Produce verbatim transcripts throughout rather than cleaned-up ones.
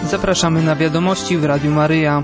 Zapraszamy na wiadomości w Radiu Maryja.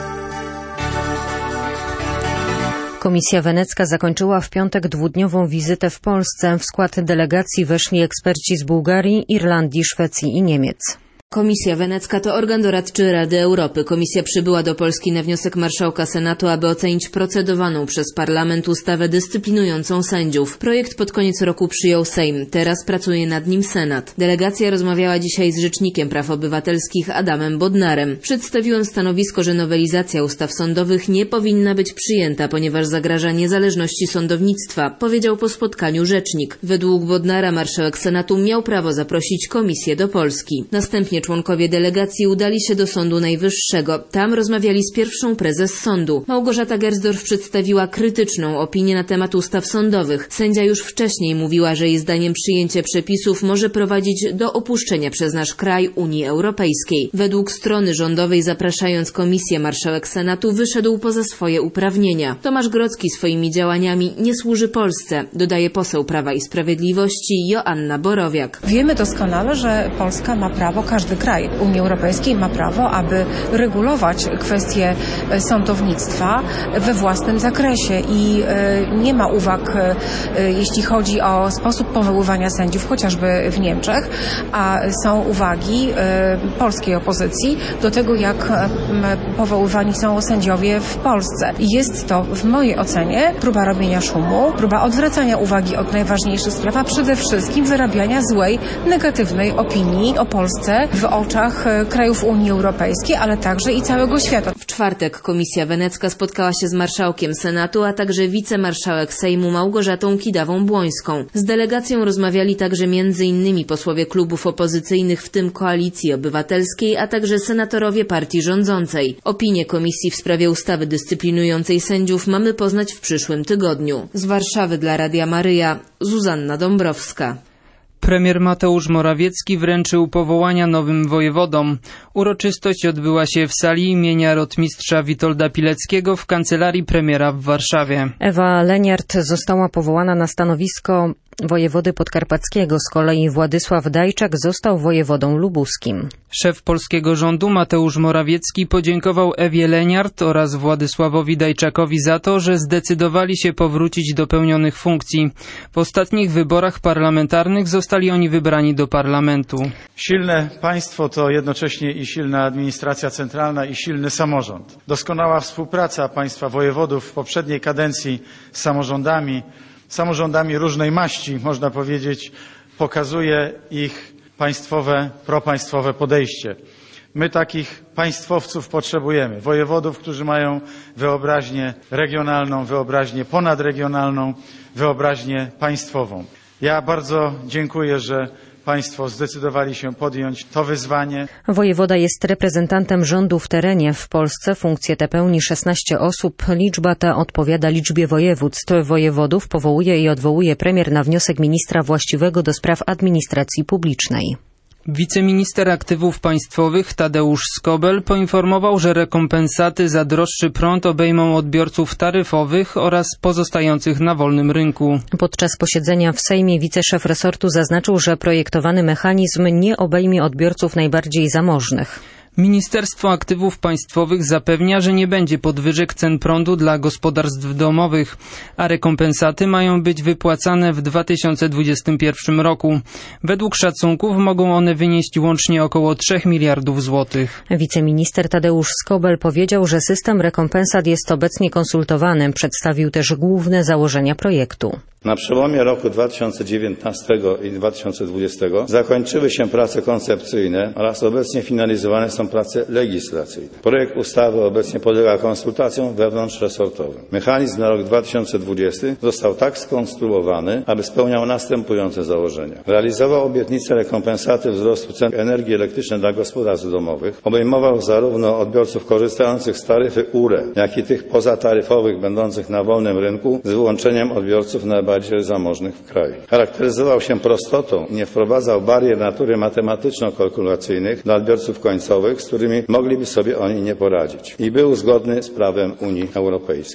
Komisja Wenecka zakończyła w piątek dwudniową wizytę w Polsce. W skład delegacji weszli eksperci z Bułgarii, Irlandii, Szwecji i Niemiec. Komisja Wenecka to organ doradczy Rady Europy. Komisja przybyła do Polski na wniosek marszałka Senatu, aby ocenić procedowaną przez Parlament ustawę dyscyplinującą sędziów. Projekt pod koniec roku przyjął Sejm. Teraz pracuje nad nim Senat. Delegacja rozmawiała dzisiaj z Rzecznikiem Praw Obywatelskich Adamem Bodnarem. Przedstawiłem stanowisko, że nowelizacja ustaw sądowych nie powinna być przyjęta, ponieważ zagraża niezależności sądownictwa, powiedział po spotkaniu rzecznik. Według Bodnara marszałek Senatu miał prawo zaprosić komisję do Polski. Następnie członkowie delegacji udali się do Sądu Najwyższego. Tam rozmawiali z pierwszą prezes sądu. Małgorzata Gersdorf przedstawiła krytyczną opinię na temat ustaw sądowych. Sędzia już wcześniej mówiła, że jej zdaniem przyjęcie przepisów może prowadzić do opuszczenia przez nasz kraj Unii Europejskiej. Według strony rządowej, zapraszając komisję, marszałek Senatu wyszedł poza swoje uprawnienia. Tomasz Grodzki swoimi działaniami nie służy Polsce, dodaje poseł Prawa i Sprawiedliwości Joanna Borowiak. Wiemy doskonale, że Polska ma prawo, każdy kraj Unii Europejskiej ma prawo, aby regulować kwestie sądownictwa we własnym zakresie i nie ma uwag, jeśli chodzi o sposób powoływania sędziów, chociażby w Niemczech, a są uwagi polskiej opozycji do tego, jak powoływani są sędziowie w Polsce. Jest to w mojej ocenie próba robienia szumu, próba odwracania uwagi od najważniejszych spraw, a przede wszystkim wyrabiania złej, negatywnej opinii o Polsce w oczach krajów Unii Europejskiej, ale także i całego świata. W czwartek Komisja Wenecka spotkała się z marszałkiem Senatu, a także wicemarszałek Sejmu Małgorzatą Kidawą-Błońską. Z delegacją rozmawiali także między innymi posłowie klubów opozycyjnych, w tym Koalicji Obywatelskiej, a także senatorowie partii rządzącej. Opinię komisji w sprawie ustawy dyscyplinującej sędziów mamy poznać w przyszłym tygodniu. Z Warszawy dla Radia Maryja, Zuzanna Dąbrowska. Premier Mateusz Morawiecki wręczył powołania nowym wojewodom. Uroczystość odbyła się w sali imienia rotmistrza Witolda Pileckiego w kancelarii premiera w Warszawie. Ewa Leniart została powołana na stanowisko wojewody podkarpackiego. Z kolei Władysław Dajczak został wojewodą lubuskim. Szef polskiego rządu Mateusz Morawiecki podziękował Ewie Leniart oraz Władysławowi Dajczakowi za to, że zdecydowali się powrócić do pełnionych funkcji. W ostatnich wyborach parlamentarnych zostali oni wybrani do parlamentu. Silne państwo to jednocześnie i silna administracja centralna i silny samorząd. Doskonała współpraca państwa wojewodów w poprzedniej kadencji z samorządami, samorządami różnej maści, można powiedzieć, pokazuje ich państwowe, propaństwowe podejście. My takich państwowców potrzebujemy, wojewodów, którzy mają wyobraźnię regionalną, wyobraźnię ponadregionalną, wyobraźnię państwową. Ja bardzo dziękuję, że Państwo zdecydowali się podjąć to wyzwanie. Wojewoda jest reprezentantem rządu w terenie. W Polsce funkcję tę pełni szesnaście osób. Liczba ta odpowiada liczbie województw. Wojewodów powołuje i odwołuje premier na wniosek ministra właściwego do spraw administracji publicznej. Wiceminister Aktywów Państwowych Tadeusz Skobel poinformował, że rekompensaty za droższy prąd obejmą odbiorców taryfowych oraz pozostających na wolnym rynku. Podczas posiedzenia w Sejmie wiceszef resortu zaznaczył, że projektowany mechanizm nie obejmie odbiorców najbardziej zamożnych. Ministerstwo Aktywów Państwowych zapewnia, że nie będzie podwyżek cen prądu dla gospodarstw domowych, a rekompensaty mają być wypłacane w dwa tysiące dwudziestym pierwszym roku. Według szacunków mogą one wynieść łącznie około trzech miliardów złotych. Wiceminister Tadeusz Skobel powiedział, że system rekompensat jest obecnie konsultowany. Przedstawił też główne założenia projektu. Na przełomie roku dwa tysiące dziewiętnastego i dwa tysiące dwudziestego zakończyły się prace koncepcyjne oraz obecnie finalizowane są prace legislacyjne. Projekt ustawy obecnie podlega konsultacjom wewnątrzresortowym. Mechanizm na rok dwa tysiące dwudziesty został tak skonstruowany, aby spełniał następujące założenia. Realizował obietnicę rekompensaty wzrostu cen energii elektrycznej dla gospodarstw domowych. Obejmował zarówno odbiorców korzystających z taryfy U R E, jak i tych pozataryfowych będących na wolnym rynku z wyłączeniem odbiorców najbardziej zamożnych w kraju. Charakteryzował się prostotą i nie wprowadzał barier natury matematyczno-kalkulacyjnych dla odbiorców końcowych, z którymi mogliby sobie oni nie poradzić. I był zgodny z prawem Unii Europejskiej.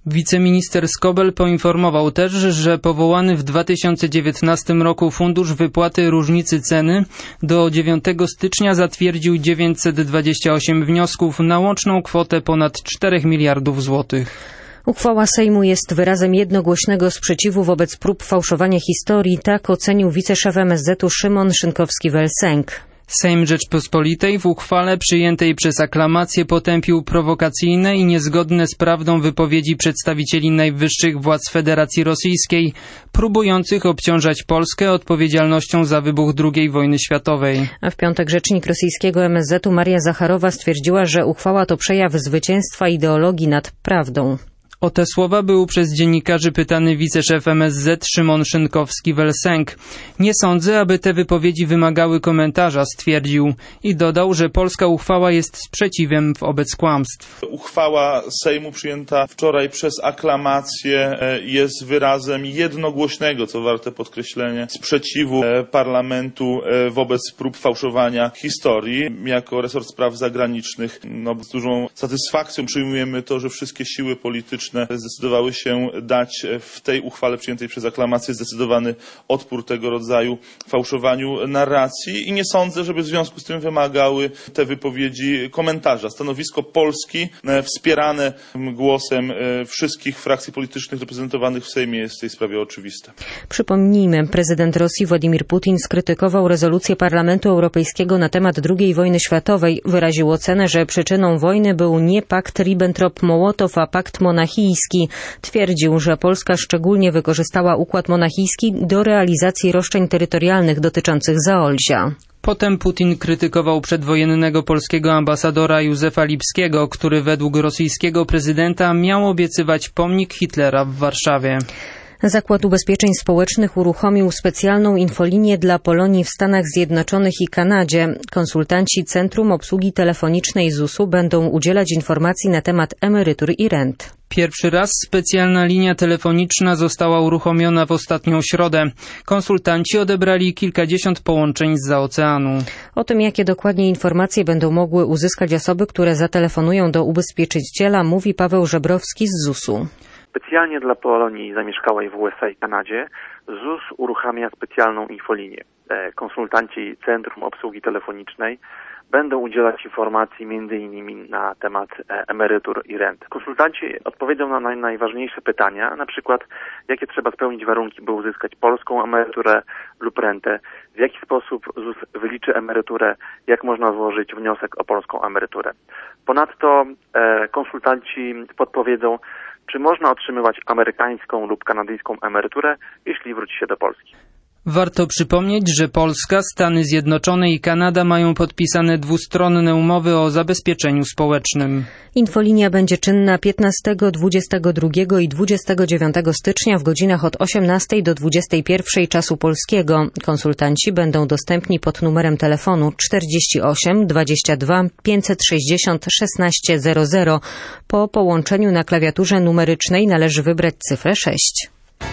Wiceminister Skobel poinformował też, że powołany w dwa tysiące dziewiętnastym roku Fundusz Wypłaty Różnicy Ceny do dziewiątego stycznia zatwierdził dziewięćset dwadzieścia osiem wniosków na łączną kwotę ponad czterech miliardów złotych. Uchwała Sejmu jest wyrazem jednogłośnego sprzeciwu wobec prób fałszowania historii, tak ocenił wiceszef M S Z u Szymon Szynkowski-Welsenk. Sejm Rzeczpospolitej w uchwale przyjętej przez aklamację potępił prowokacyjne i niezgodne z prawdą wypowiedzi przedstawicieli najwyższych władz Federacji Rosyjskiej, próbujących obciążać Polskę odpowiedzialnością za wybuch drugiej wojny światowej. A w piątek rzecznik rosyjskiego M S Z u Maria Zacharowa stwierdziła, że uchwała to przejaw zwycięstwa ideologii nad prawdą. O te słowa był przez dziennikarzy pytany wiceszef M S Z Szymon Szynkowski-Welsenk. Nie sądzę, aby te wypowiedzi wymagały komentarza, stwierdził i dodał, że polska uchwała jest sprzeciwem wobec kłamstw. Uchwała Sejmu przyjęta wczoraj przez aklamację jest wyrazem jednogłośnego, co warte podkreślenia, sprzeciwu parlamentu wobec prób fałszowania historii. Jako resort spraw zagranicznych no, z dużą satysfakcją przyjmujemy to, że wszystkie siły polityczne zdecydowały się dać w tej uchwale przyjętej przez aklamację zdecydowany odpór tego rodzaju fałszowaniu narracji i nie sądzę, żeby w związku z tym wymagały te wypowiedzi komentarza. Stanowisko Polski wspierane głosem wszystkich frakcji politycznych reprezentowanych w Sejmie jest w tej sprawie oczywiste. Przypomnijmy, prezydent Rosji Władimir Putin skrytykował rezolucję Parlamentu Europejskiego na temat drugiej wojny światowej. Wyraził ocenę, że przyczyną wojny był nie pakt Ribbentrop-Mołotow, a pakt monachijski. Twierdził, że Polska szczególnie wykorzystała układ monachijski do realizacji roszczeń terytorialnych dotyczących Zaolzia. Potem Putin krytykował przedwojennego polskiego ambasadora Józefa Lipskiego, który według rosyjskiego prezydenta miał obiecywać pomnik Hitlera w Warszawie. Zakład Ubezpieczeń Społecznych uruchomił specjalną infolinię dla Polonii w Stanach Zjednoczonych i Kanadzie. Konsultanci Centrum Obsługi Telefonicznej Z U S u będą udzielać informacji na temat emerytur i rent. Pierwszy raz specjalna linia telefoniczna została uruchomiona w ostatnią środę. Konsultanci odebrali kilkadziesiąt połączeń zza oceanu. O tym, jakie dokładnie informacje będą mogły uzyskać osoby, które zatelefonują do ubezpieczyciela, mówi Paweł Żebrowski z Z U S u. Specjalnie dla Polonii zamieszkałej w U S A i Kanadzie Z U S uruchamia specjalną infolinię. Konsultanci Centrum Obsługi Telefonicznej będą udzielać informacji między innymi na temat emerytur i rent. Konsultanci odpowiedzą na naj, najważniejsze pytania, na przykład jakie trzeba spełnić warunki, by uzyskać polską emeryturę lub rentę, w jaki sposób Z U S wyliczy emeryturę, jak można złożyć wniosek o polską emeryturę. Ponadto e, konsultanci podpowiedzą, czy można otrzymywać amerykańską lub kanadyjską emeryturę, jeśli wróci się do Polski. Warto przypomnieć, że Polska, Stany Zjednoczone i Kanada mają podpisane dwustronne umowy o zabezpieczeniu społecznym. Infolinia będzie czynna piętnastego, dwudziestego drugiego i dwudziestego dziewiątego stycznia w godzinach od osiemnastej do dwudziestej pierwszej czasu polskiego. Konsultanci będą dostępni pod numerem telefonu czterdzieści osiem dwadzieścia dwa pięćset sześćdziesiąt szesnaście zero zero. Po połączeniu na klawiaturze numerycznej należy wybrać cyfrę sześć.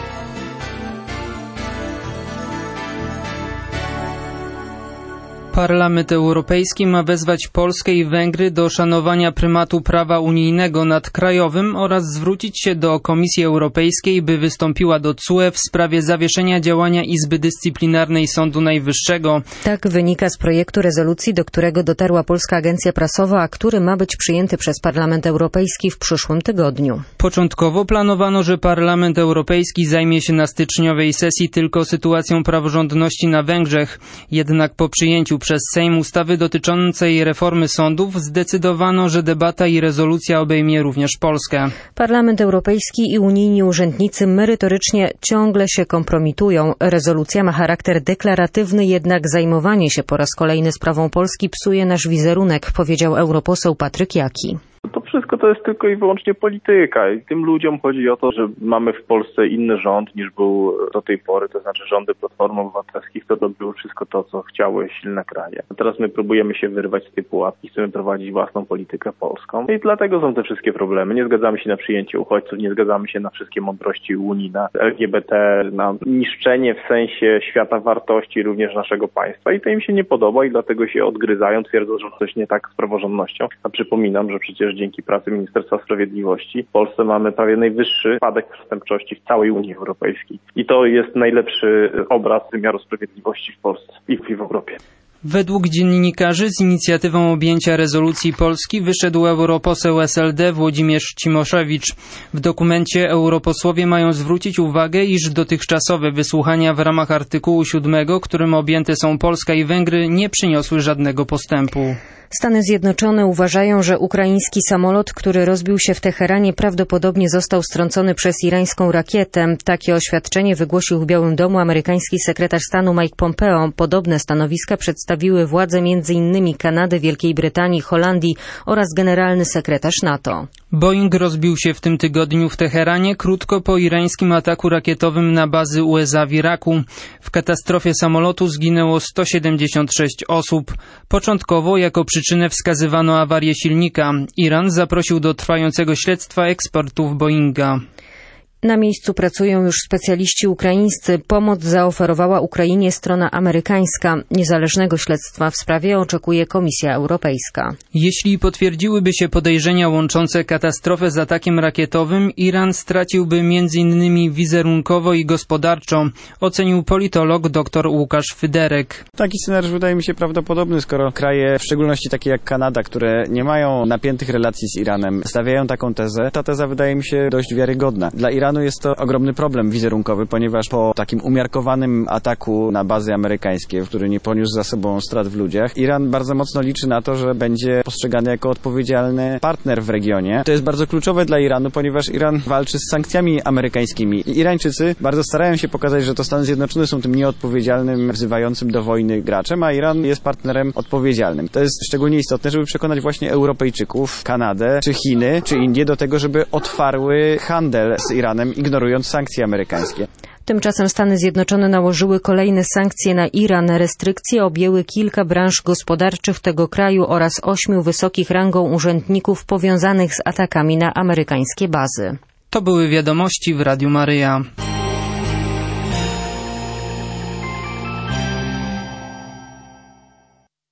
Parlament Europejski ma wezwać Polskę i Węgry do szanowania prymatu prawa unijnego nad krajowym oraz zwrócić się do Komisji Europejskiej, by wystąpiła do C U E w sprawie zawieszenia działania Izby Dyscyplinarnej Sądu Najwyższego. Tak wynika z projektu rezolucji, do którego dotarła Polska Agencja Prasowa, a który ma być przyjęty przez Parlament Europejski w przyszłym tygodniu. Początkowo planowano, że Parlament Europejski zajmie się na styczniowej sesji tylko sytuacją praworządności na Węgrzech. Jednak po przyjęciu przez Sejm ustawy dotyczącej reformy sądów zdecydowano, że debata i rezolucja obejmie również Polskę. Parlament Europejski i unijni urzędnicy merytorycznie ciągle się kompromitują. Rezolucja ma charakter deklaratywny, jednak zajmowanie się po raz kolejny sprawą Polski psuje nasz wizerunek, powiedział europoseł Patryk Jaki. To wszystko to jest tylko i wyłącznie polityka i tym ludziom chodzi o to, że mamy w Polsce inny rząd niż był do tej pory, to znaczy rządy Platformy Obywatelskiej, to robiły wszystko to, co chciały silne kraje. A teraz my próbujemy się wyrwać z tej pułapki, chcemy prowadzić własną politykę polską i dlatego są te wszystkie problemy. Nie zgadzamy się na przyjęcie uchodźców, nie zgadzamy się na wszystkie mądrości Unii, na L G B T, na niszczenie w sensie świata wartości również naszego państwa i to im się nie podoba i dlatego się odgryzają, twierdzą, że coś nie tak z praworządnością. A przypominam, że przecież dzięki wyniki pracy Ministerstwa Sprawiedliwości. W Polsce mamy prawie najwyższy spadek przestępczości w całej Unii Europejskiej. I to jest najlepszy obraz wymiaru sprawiedliwości w Polsce i w Europie. Według dziennikarzy z inicjatywą objęcia rezolucji Polski wyszedł europoseł S L D Włodzimierz Cimoszewicz. W dokumencie europosłowie mają zwrócić uwagę, iż dotychczasowe wysłuchania w ramach artykułu siódmego, którym objęte są Polska i Węgry, nie przyniosły żadnego postępu. Stany Zjednoczone uważają, że ukraiński samolot, który rozbił się w Teheranie, prawdopodobnie został strącony przez irańską rakietę. Takie oświadczenie wygłosił w Białym Domu amerykański sekretarz stanu Mike Pompeo. Podobne stanowiska przedstawiły władze między innymi Kanady, Wielkiej Brytanii, Holandii oraz generalny sekretarz NATO. Boeing rozbił się w tym tygodniu w Teheranie krótko po irańskim ataku rakietowym na bazy U S A w Iraku. W katastrofie samolotu zginęło sto siedemdziesiąt sześć osób. Początkowo jako przyczynę wskazywano awarię silnika. Iran zaprosił do trwającego śledztwa ekspertów Boeinga. Na miejscu pracują już specjaliści ukraińscy. Pomoc zaoferowała Ukrainie strona amerykańska. Niezależnego śledztwa w sprawie oczekuje Komisja Europejska. Jeśli potwierdziłyby się podejrzenia łączące katastrofę z atakiem rakietowym, Iran straciłby między innymi wizerunkowo i gospodarczo, ocenił politolog dr Łukasz Fyderek. Taki scenariusz wydaje mi się prawdopodobny, skoro kraje, w szczególności takie jak Kanada, które nie mają napiętych relacji z Iranem, stawiają taką tezę. Ta teza wydaje mi się dość wiarygodna. Dla Iranu jest to ogromny problem wizerunkowy, ponieważ po takim umiarkowanym ataku na bazy amerykańskie, który nie poniósł za sobą strat w ludziach, Iran bardzo mocno liczy na to, że będzie postrzegany jako odpowiedzialny partner w regionie. To jest bardzo kluczowe dla Iranu, ponieważ Iran walczy z sankcjami amerykańskimi. I Irańczycy bardzo starają się pokazać, że to Stany Zjednoczone są tym nieodpowiedzialnym, wzywającym do wojny graczem, a Iran jest partnerem odpowiedzialnym. To jest szczególnie istotne, żeby przekonać właśnie Europejczyków, Kanadę, czy Chiny, czy Indie do tego, żeby otwarły handel z Iranem, ignorując sankcje amerykańskie. Tymczasem Stany Zjednoczone nałożyły kolejne sankcje na Iran. Restrykcje objęły kilka branż gospodarczych tego kraju oraz ośmiu wysokich rangą urzędników powiązanych z atakami na amerykańskie bazy. To były wiadomości w Radiu Maryja.